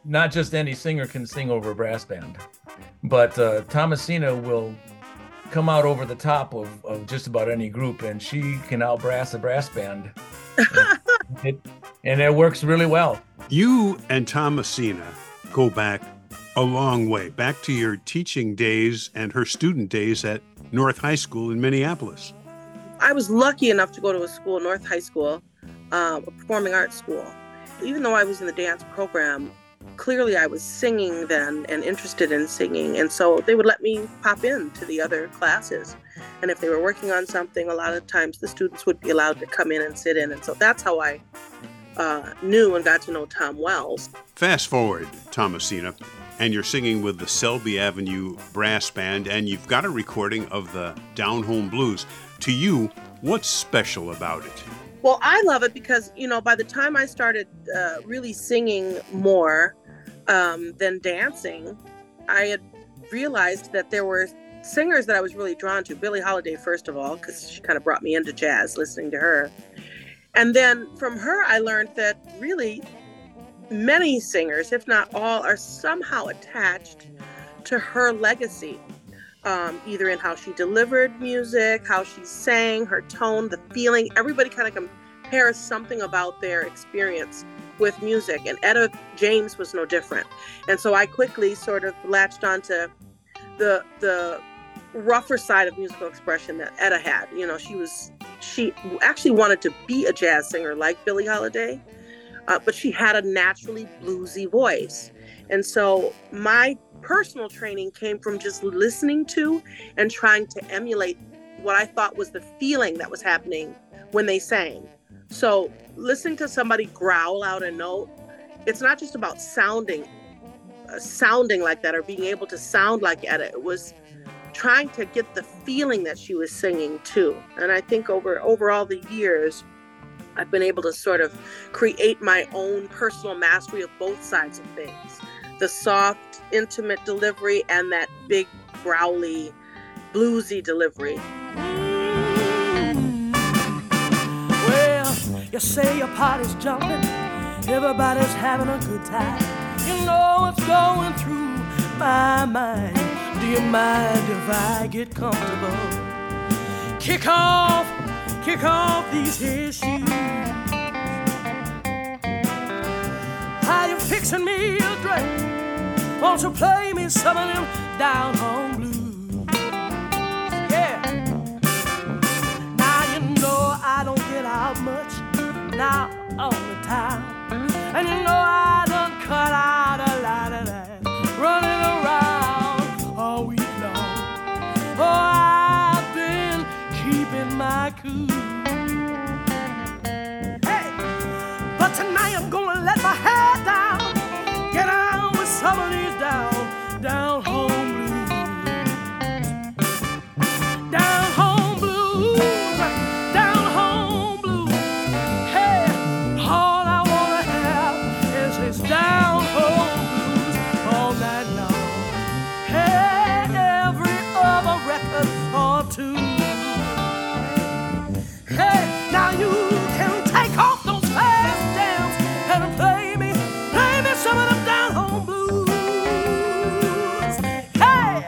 not just any singer can sing over a brass band, but Thomasina will come out over the top of just about any group, and she can outbrass a brass band. it, and it works really well. You and Thomasina go back a long way, back to your teaching days and her student days at North High School in Minneapolis. I was lucky enough to go to a school, North High School, a performing arts school. Even though I was in the dance program, clearly I was singing then and interested in singing. And so they would let me pop in to the other classes. And if they were working on something, a lot of times the students would be allowed to come in and sit in. And so that's how I knew and got to know Tom Wells. Fast forward, Thomasina, and you're singing with the Selby Avenue Brass Band, and you've got a recording of the Down Home Blues. To you, what's special about it? Well, I love it because, by the time I started really singing more than dancing, I had realized that there were singers that I was really drawn to. Billie Holiday, first of all, because she kind of brought me into jazz, listening to her. And then from her, I learned that really many singers, if not all, are somehow attached to her legacy. Either in how she delivered music, how she sang, her tone, the feeling. Everybody kind of compares something about their experience with music, and Etta James was no different. And so I quickly sort of latched onto the rougher side of musical expression that Etta had. She actually wanted to be a jazz singer like Billie Holiday, but she had a naturally bluesy voice. And so my personal training came from just listening to and trying to emulate what I thought was the feeling that was happening when they sang. So listening to somebody growl out a note, it's not just about sounding like that or being able to sound like Etta. It was trying to get the feeling that she was singing too. And I think over all the years, I've been able to sort of create my own personal mastery of both sides of things. The soft, intimate delivery and that big, growly, bluesy delivery. Well, you say your party's jumping, everybody's having a good time. You know what's going through my mind. Do you mind if I get comfortable? Kick off these here shoes. How you fixing me a drink? Won't you play me some of them down home blues? Yeah. Now you know I don't get out much now all the time, and you know I done cut out a lot of that running around all week long. Oh, I've been keeping my cool. Hey, but tonight I'm gonna let my hair down, get on with some of these down home blues. Down home blues, down home blues. Hey, all I wanna have is his down home blues all night long. Hey, every other record or two. Hey, now you can take off those fast jams and play me some of them down home blues. Hey!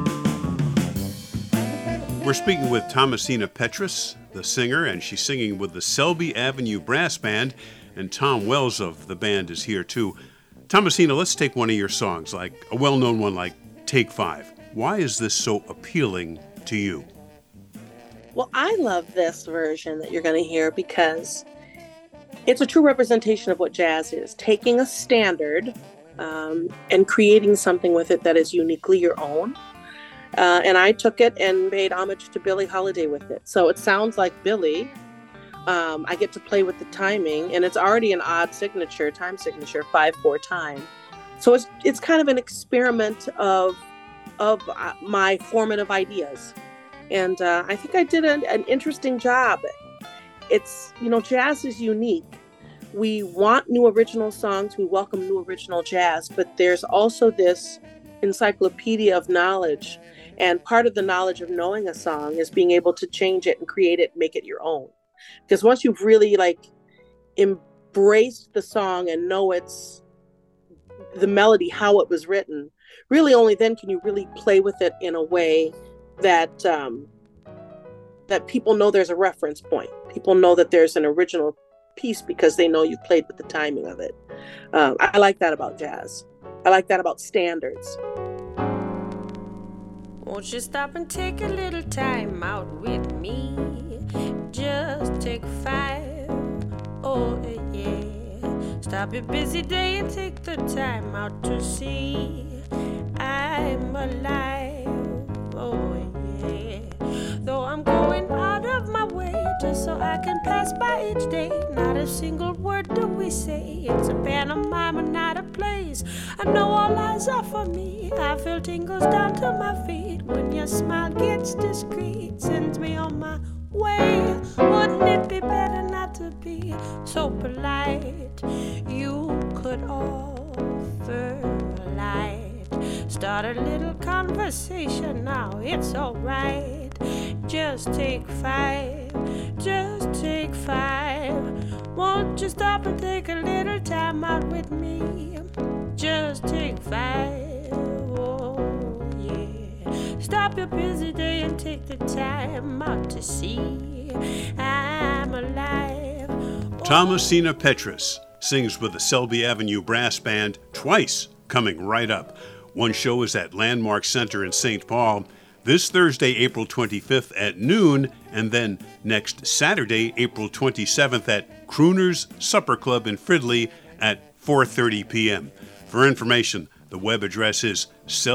We're speaking with Thomasina Petrus, the singer, and she's singing with the Selby Avenue Brass Band, and Tom Wells of the band is here too. Thomasina, let's take one of your songs, like a well-known one like Take 5. Why is this so appealing to you? Well, I love this version that you're going to hear because it's a true representation of what jazz is, taking a standard and creating something with it that is uniquely your own. And I took it and paid homage to Billie Holiday with it. So it sounds like Billie. I get to play with the timing, and it's already an odd signature, time signature, 5/4 time. So it's kind of an experiment of my formative ideas. And I think I did an interesting job. It's, jazz is unique. We want new original songs. We welcome new original jazz, but there's also this encyclopedia of knowledge. And part of the knowledge of knowing a song is being able to change it and create it, make it your own. Because once you've really embraced the song and know it's the melody, how it was written, really only then can you really play with it in a way that that people know there's a reference point. People know that there's an original piece because they know you played with the timing of it. I like that about jazz. I like that about standards. Won't you stop and take a little time out with me? Just take 5, oh yeah. Stop your busy day and take the time out to see I'm alive, oh yeah. Though I'm going out of my way just so I can pass by each day, not a single word do we say. It's a pantomime and not a place. I know all eyes are for me. I feel tingles down to my feet when your smile gets discreet, sends me on my way. Wouldn't it be better not to be so polite? You could offer a light, start a little conversation now, it's alright. Just take 5, just take 5. Won't you stop and take a little time out with me? Just take 5, oh yeah. Stop your busy day and take the time out to see I'm alive. Thomasina Petrus sings with the Selby Avenue Brass Band twice, coming right up. One show is at Landmark Center in St. Paul this Thursday, April 25th at noon, and then next Saturday, April 27th at Crooner's Supper Club in Fridley at 4:30 p.m. For information, the web address is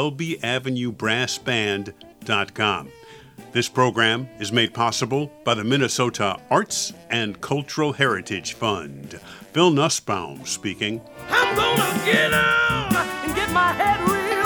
SelbyAvenueBrassBand.com. This program is made possible by the Minnesota Arts and Cultural Heritage Fund. Phil Nussbaum speaking. I'm gonna get on and get my head real